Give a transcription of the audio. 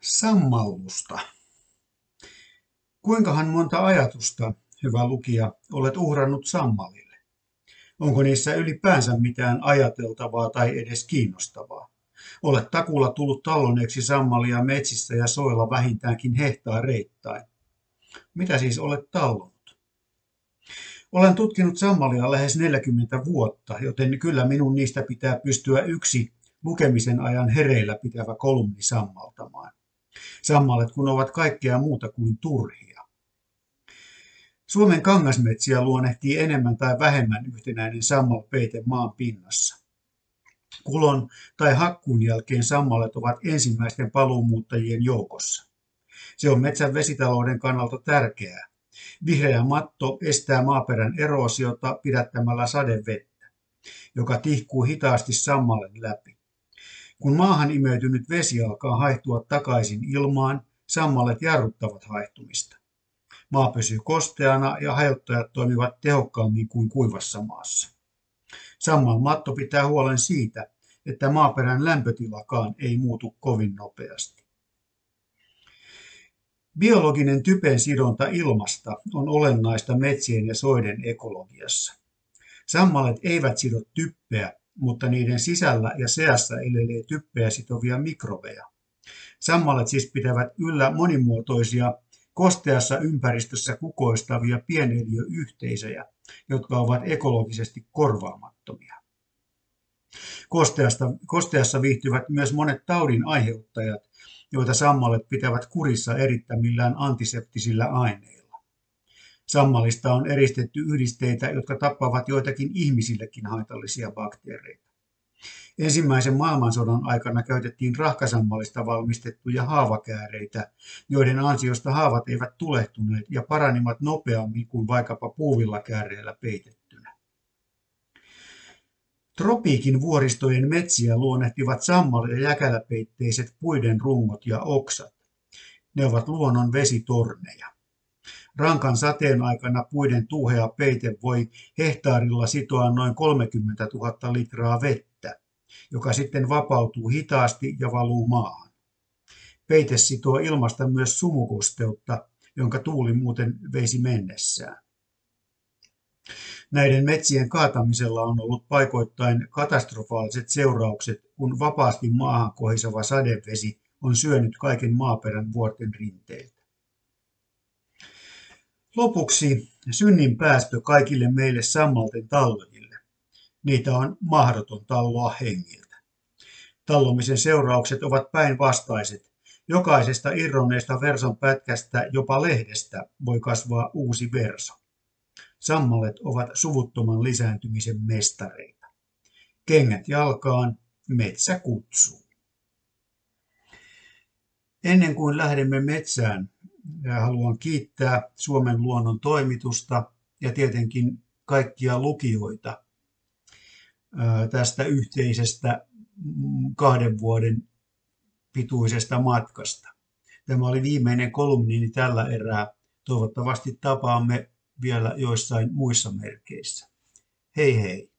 Sammallusta. Kuinkahan monta ajatusta, hyvä lukija, olet uhrannut sammalille? Onko niissä ylipäänsä mitään ajateltavaa tai edes kiinnostavaa? Olet takuulla tullut talloneeksi sammalia metsissä ja soilla vähintäänkin hehtaareittain. Mitä siis olet tallonut? Olen tutkinut sammalia lähes 40 vuotta, joten kyllä minun niistä pitää pystyä yksi lukemisen ajan hereillä pitävä kolumni sammaltamaan. Sammalet kun ovat kaikkea muuta kuin turhia. Suomen kangasmetsiä luonnehtii enemmän tai vähemmän yhtenäinen sammalpeite maan pinnassa. Kulon tai hakkuun jälkeen sammalet ovat ensimmäisten paluumuuttajien joukossa. Se on metsän vesitalouden kannalta tärkeää. Vihreä matto estää maaperän eroosiota pidättämällä sadevettä, joka tihkuu hitaasti sammalen läpi. Kun maahan imeytynyt vesi alkaa haihtua takaisin ilmaan, sammalet jarruttavat haihtumista. Maa pysyy kosteana ja hajottajat toimivat tehokkaammin kuin kuivassa maassa. Sammalmatto pitää huolen siitä, että maaperän lämpötilakaan ei muutu kovin nopeasti. Biologinen typen sidonta ilmasta on olennaista metsien ja soiden ekologiassa. Sammalet eivät sido typpeä, mutta niiden sisällä ja seassa elelee typpeä sitovia mikrobeja. Sammalet siis pitävät yllä monimuotoisia, kosteassa ympäristössä kukoistavia pieneliöyhteisöjä, jotka ovat ekologisesti korvaamattomia. Kosteassa viihtyvät myös monet taudin aiheuttajat, joita sammalet pitävät kurissa erittämillään antiseptisillä aineilla. Sammalista on eristetty yhdisteitä, jotka tappavat joitakin ihmisillekin haitallisia bakteereita. Ensimmäisen maailmansodan aikana käytettiin rahkasammalista valmistettuja haavakääreitä, joiden ansiosta haavat eivät tulehtuneet ja paranivat nopeammin kuin vaikkapa puuvillakääreillä peitettynä. Tropiikin vuoristojen metsiä luonnehtivat sammal- ja jäkäläpeitteiset puiden rungot ja oksat. Ne ovat luonnon vesitorneja. Rankan sateen aikana puiden tuuhea peite voi hehtaarilla sitoa noin 30 000 litraa vettä, joka sitten vapautuu hitaasti ja valuu maahan. Peite sitoo ilmasta myös sumukosteutta, jonka tuuli muuten veisi mennessään. Näiden metsien kaatamisella on ollut paikoittain katastrofaaliset seuraukset, kun vapaasti maahan kohiseva sadevesi on syönyt kaiken maaperän vuorten rinteiltä. Lopuksi synnin päästö kaikille meille sammalten tallojille. Niitä on mahdoton talloa hengiltä. Tallomisen seuraukset ovat päinvastaiset. Jokaisesta irronneesta verson pätkästä, jopa lehdestä, voi kasvaa uusi verso. Sammalet ovat suvuttoman lisääntymisen mestareita. Kengät jalkaan, metsä kutsuu. Ennen kuin lähdemme metsään, haluan kiittää Suomen luonnon toimitusta ja tietenkin kaikkia lukijoita tästä yhteisestä 2 vuoden pituisesta matkasta. Tämä oli viimeinen kolumnini tällä erää. Toivottavasti tapaamme vielä joissain muissa merkeissä. Hei hei!